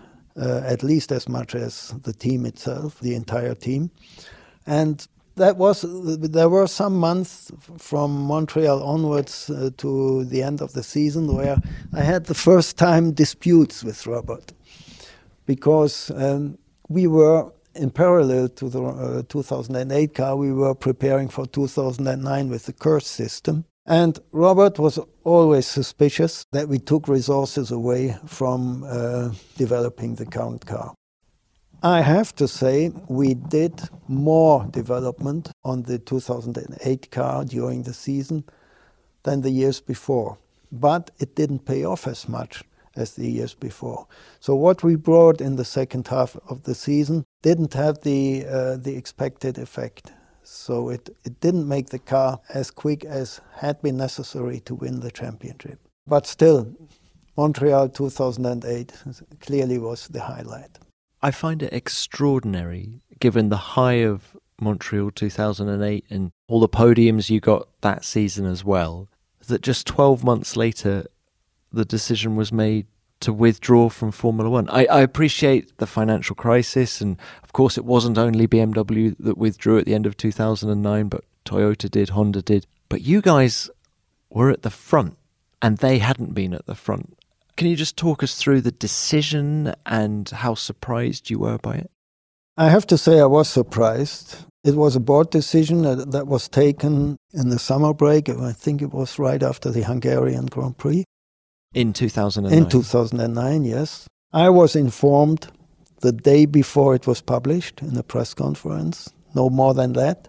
at least as much as the team itself, the entire team. And there were some months from Montreal onwards to the end of the season where I had the first time disputes with Robert, because we were, in parallel to the 2008 car, we were preparing for 2009 with the Curse system. And Robert was always suspicious that we took resources away from developing the current car. I have to say we did more development on the 2008 car during the season than the years before, but it didn't pay off as much as the years before. So what we brought in the second half of the season didn't have the expected effect. So it didn't make the car as quick as had been necessary to win the championship. But still, Montreal 2008 clearly was the highlight. I find it extraordinary, given the high of Montreal 2008 and all the podiums you got that season as well, that just 12 months later, the decision was made to withdraw from Formula One. I appreciate the financial crisis, and of course it wasn't only BMW that withdrew at the end of 2009, but Toyota did, Honda did. But you guys were at the front, and they hadn't been at the front. Can you just talk us through the decision and how surprised you were by it? I have to say I was surprised. It was a board decision that was taken in the summer break. I think it was right after the Hungarian Grand Prix. In 2009? In 2009, yes. I was informed the day before it was published in a press conference, no more than that.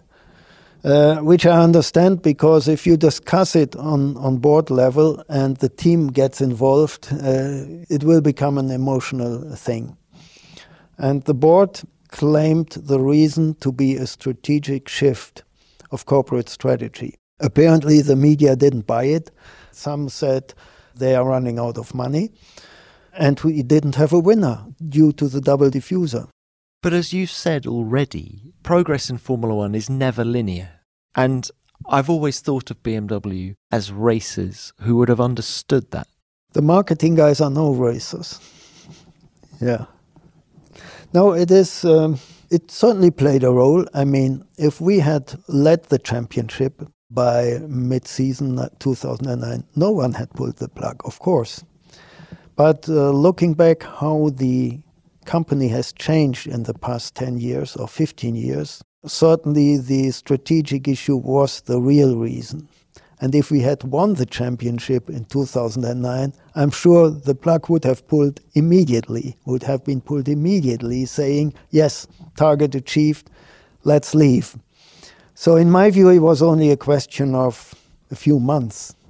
Which I understand, because if you discuss it on board level and the team gets involved, it will become an emotional thing. And the board claimed the reason to be a strategic shift of corporate strategy. Apparently the media didn't buy it. Some said they are running out of money. And we didn't have a winner due to the double diffuser. But as you've said already, progress in Formula One is never linear. And I've always thought of BMW as racers who would have understood that. The marketing guys are no racers. Yeah. No, it is. It certainly played a role. I mean, if we had led the championship by mid-season 2009, no one had pulled the plug, of course. But looking back how the company has changed in the past 10 years or 15 years, certainly the strategic issue was the real reason. And if we had won the championship in 2009, I'm sure the plug would have been pulled immediately, saying, yes, target achieved, let's leave. So in my view, it was only a question of a few months.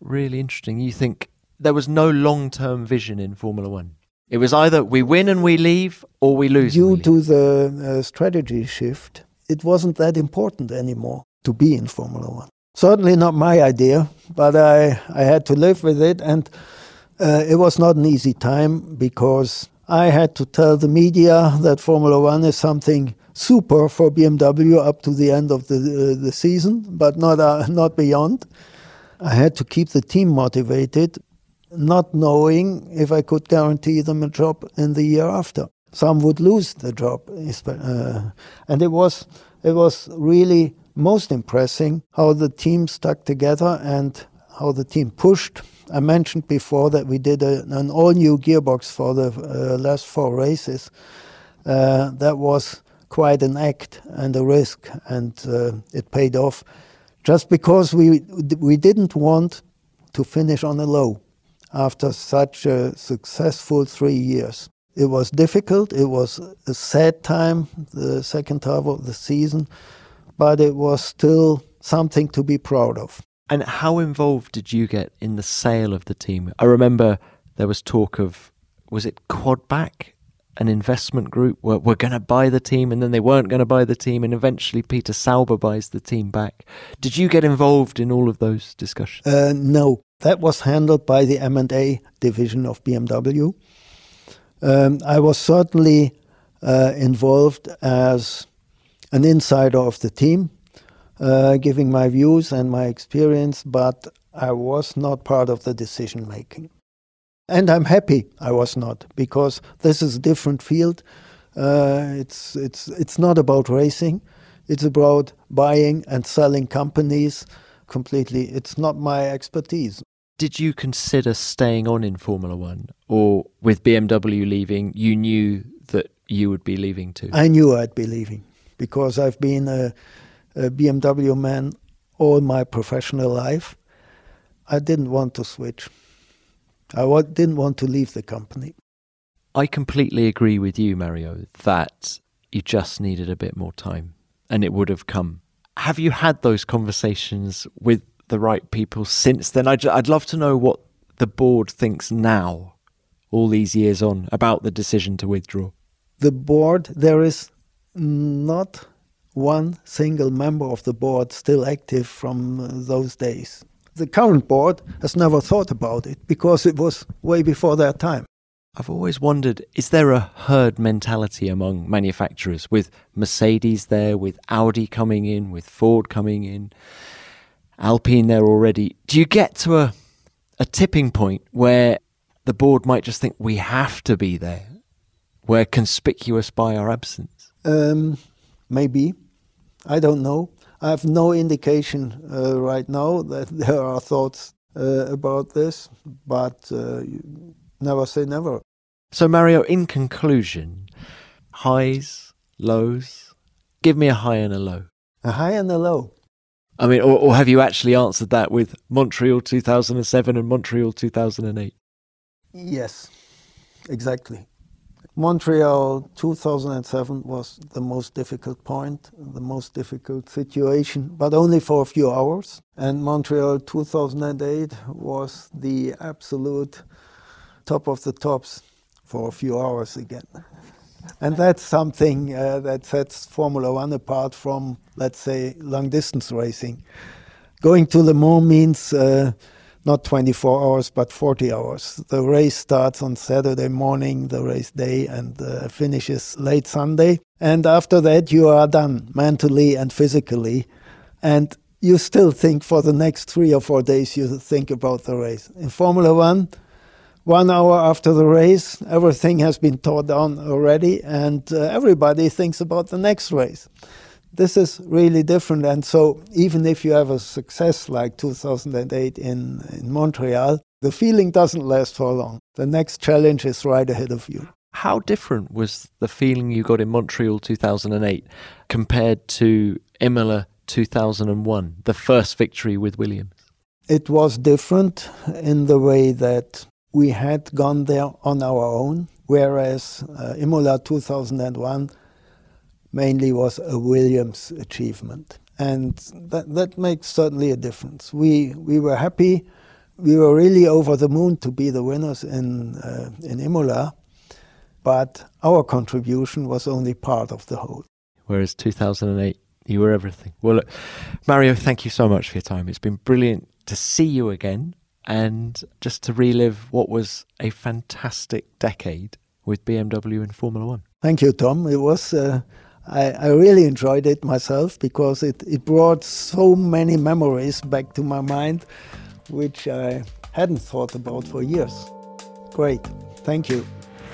really interesting. You think there was no long-term vision in Formula One. It was either we win and we leave, or we lose. Due to the strategy shift, it wasn't that important anymore to be in Formula One. Certainly not my idea, but I had to live with it, and it was not an easy time because I had to tell the media that Formula One is something super for BMW up to the end of the season, but not beyond. I had to keep the team motivated, not knowing if I could guarantee them a job in the year after. Some would lose the job, and it was really most impressive how the team stuck together and how the team pushed. I mentioned before that we did an all-new gearbox for the last 4 races. That was quite an act and a risk, and it paid off just because we didn't want to finish on a low after such a successful 3 years. It was difficult, it was a sad time, the second half of the season, but it was still something to be proud of. And how involved did you get in the sale of the team? I remember there was talk of, was it Quadback, an investment group, were going to buy the team, and then they weren't going to buy the team, and eventually Peter Sauber buys the team back. Did you get involved in all of those discussions? No, that was handled by the M&A division of BMW. I was certainly involved as an insider of the team, giving my views and my experience, but I was not part of the decision making. And I'm happy I was not, because this is a different field. It's not about racing. It's about buying and selling companies completely. It's not my expertise. Did you consider staying on in Formula One, or with BMW leaving, you knew that you would be leaving too? I knew I'd be leaving because I've been a BMW man all my professional life. I didn't want to switch. I didn't want to leave the company. I completely agree with you, Mario, that you just needed a bit more time, and it would have come. Have you had those conversations with the right people since then? I'd love to know what the board thinks now, all these years on, about the decision to withdraw. The board, there is not one single member of the board still active from those days. The current board has never thought about it because it was way before their time. I've always wondered, is there a herd mentality among manufacturers, with Mercedes there, with Audi coming in, with Ford coming in, Alpine there already? Do you get to a tipping point where the board might just think we have to be there? We're conspicuous by our absence? Maybe. I don't know. I have no indication right now that there are thoughts about this, but never say never. So, Mario, in conclusion, highs, lows, give me a high and a low. A high and a low. I mean, or have you actually answered that with Montreal 2007 and Montreal 2008? Yes, exactly. Montreal 2007 was the most difficult point, the most difficult situation, but only for a few hours. And Montreal 2008 was the absolute top of the tops for a few hours again. And that's something that sets Formula One apart from, let's say, long-distance racing. Going to Le Mans means not 24 hours, but 40 hours. The race starts on Saturday morning, the race day, and finishes late Sunday. And after that, you are done, mentally and physically. And you still think for the next 3 or 4 days, you think about the race. In Formula One, 1 hour after the race, everything has been torn down already, and everybody thinks about the next race. This is really different, and so even if you have a success like 2008 in Montreal, the feeling doesn't last for long. The next challenge is right ahead of you. How different was the feeling you got in Montreal 2008 compared to Imola 2001, the first victory with Williams? It was different in the way that we had gone there on our own, whereas Imola 2001 mainly was a Williams achievement. And that makes certainly a difference. We were happy We were really over the moon to be the winners in Imola, but our contribution was only part of the whole. Whereas 2008, you were everything. Well, look, Mario, thank you so much for your time. It's been brilliant to see you again and just to relive what was a fantastic decade with BMW in Formula One. Thank you, Tom. It was... I really enjoyed it myself because it brought so many memories back to my mind, which I hadn't thought about for years. Great. Thank you.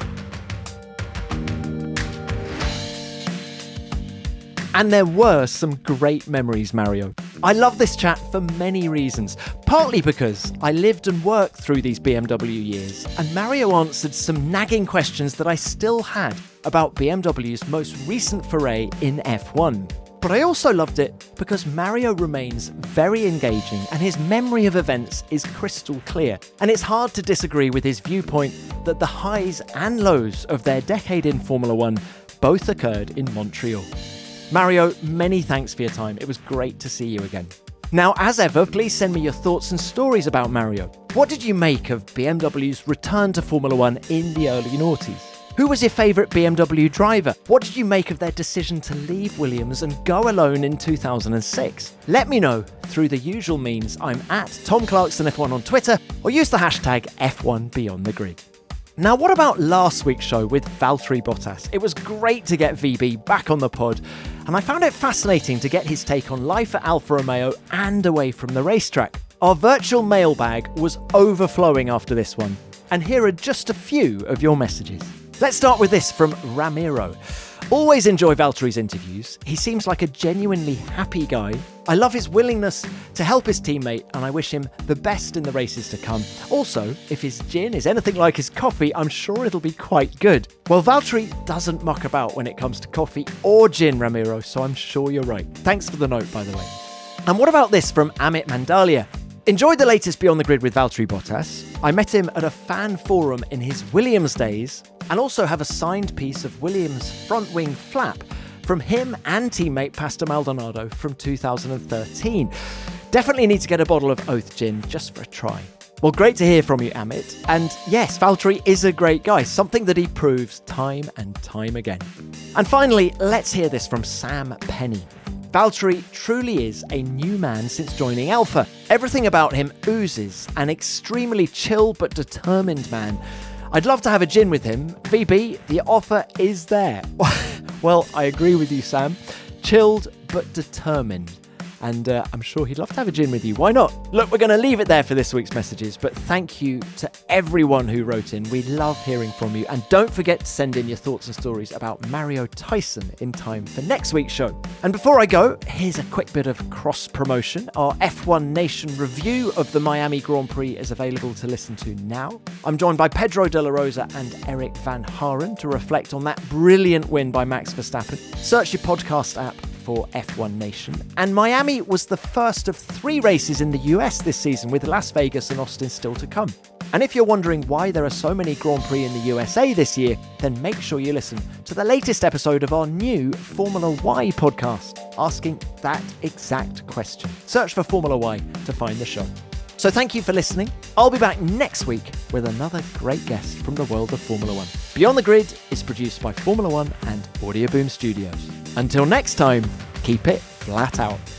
And there were some great memories, Mario. I love this chat for many reasons. Partly because I lived and worked through these BMW years, and Mario answered some nagging questions that I still had about BMW's most recent foray in F1. But I also loved it because Mario remains very engaging and his memory of events is crystal clear. And it's hard to disagree with his viewpoint that the highs and lows of their decade in Formula One both occurred in Montreal. Mario, many thanks for your time. It was great to see you again. Now, as ever, please send me your thoughts and stories about Mario. What did you make of BMW's return to Formula One in the early noughties? Who was your favourite BMW driver? What did you make of their decision to leave Williams and go alone in 2006? Let me know through the usual means. I'm at Tom Clarkson F1 on Twitter, or use the hashtag F1 Beyond the Grid. Now, what about last week's show with Valtteri Bottas? It was great to get VB back on the pod, and I found it fascinating to get his take on life at Alfa Romeo and away from the racetrack. Our virtual mailbag was overflowing after this one, and here are just a few of your messages. Let's start with this from Ramiro. Always enjoy Valtteri's interviews. He seems like a genuinely happy guy. I love his willingness to help his teammate, and I wish him the best in the races to come. Also, if his gin is anything like his coffee, I'm sure it'll be quite good. Well, Valtteri doesn't muck about when it comes to coffee or gin, Ramiro, so I'm sure you're right. Thanks for the note, by the way. And what about this from Amit Mandalia? Enjoyed the latest Beyond the Grid with Valtteri Bottas. I met him at a fan forum in his Williams days, and also have a signed piece of Williams' front wing flap from him and teammate Pastor Maldonado from 2013. Definitely need to get a bottle of Oath Gin just for a try. Well, great to hear from you, Amit. And yes, Valtteri is a great guy, something that he proves time and time again. And finally, let's hear this from Sam Penny. Valtteri truly is a new man since joining Alfa. Everything about him oozes an extremely chill but determined man. I'd love to have a gin with him. VB, the offer is there. Well, I agree with you, Sam. Chilled but determined. And I'm sure he'd love to have a gin with you. Why not? Look, we're going to leave it there for this week's messages, but thank you to everyone who wrote in. We love hearing from you. And don't forget to send in your thoughts and stories about Mario Tyson in time for next week's show. And before I go, here's a quick bit of cross-promotion. Our F1 Nation review of the Miami Grand Prix is available to listen to now. I'm joined by Pedro de la Rosa and Eric Van Haren to reflect on that brilliant win by Max Verstappen. Search your podcast app for F1 Nation. And Miami was the first of 3 races in the US this season, with Las Vegas and Austin still to come. And if you're wondering why there are so many Grand Prix in the USA this year, then make sure you listen to the latest episode of our new Formula Y podcast, asking that exact question. Search for Formula Y to find the show. So thank you for listening. I'll be back next week with another great guest from the world of Formula One. Beyond the Grid is produced by Formula One and Audio Boom Studios. Until next time, keep it flat out.